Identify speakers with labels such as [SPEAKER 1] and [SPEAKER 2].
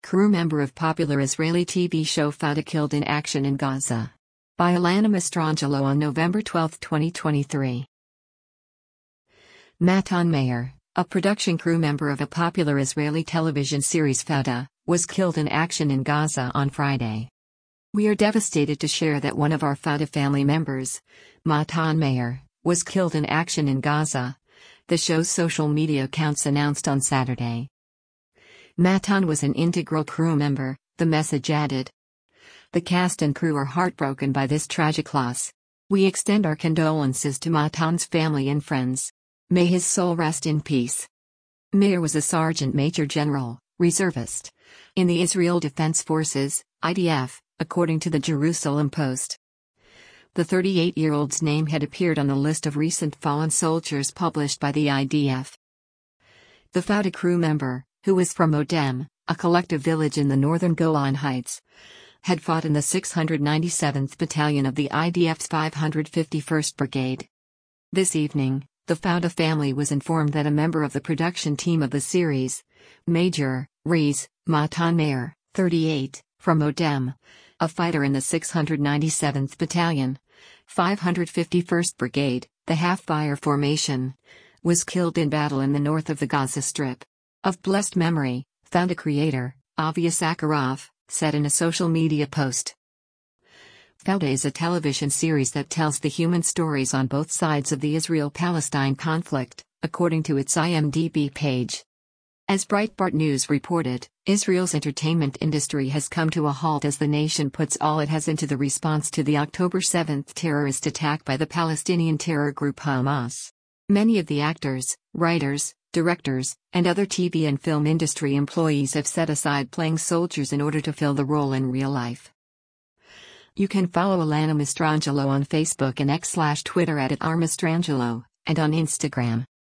[SPEAKER 1] Crew member of popular Israeli TV show Fauda killed in action in Gaza. By Alana Mastrangelo on November 12, 2023. Matan Meir, a production crew member of a popular Israeli television series Fauda, was killed in action in Gaza on Friday. We are devastated to share that one of our Fauda family members, Matan Meir, was killed in action in Gaza, the show's social media accounts announced on Saturday. Matan was an integral crew member, the message added. The cast and crew are heartbroken by this tragic loss. We extend our condolences to Matan's family and friends. May his soul rest in peace. Meir was a sergeant major general, reservist, in the Israel Defense Forces, IDF, according to the Jerusalem Post. The 38-year-old's name had appeared on the list of recent fallen soldiers published by the IDF. The Fauda crew member, who was from Odem, a collective village in the northern Golan Heights, had fought in the 697th Battalion of the IDF's 551st Brigade. This evening, the Fauda family was informed that a member of the production team of the series, Major Rees Matan Meir, 38, from Odem, a fighter in the 697th Battalion, 551st Brigade, the half-fire formation, was killed in battle in the north of the Gaza Strip. Of blessed memory, Fauda creator, Avi Sakharov, said in a social media post. Fauda is a television series that tells the human stories on both sides of the Israel-Palestine conflict, according to its IMDb page. As Breitbart News reported, Israel's entertainment industry has come to a halt as the nation puts all it has into the response to the October 7 terrorist attack by the Palestinian terror group Hamas. Many of the actors, writers, directors, and other TV and film industry employees have set aside playing soldiers in order to fill the role in real life. You can follow Alana Mastrangelo on Facebook and X/Twitter at @rmastrangelo, and on Instagram.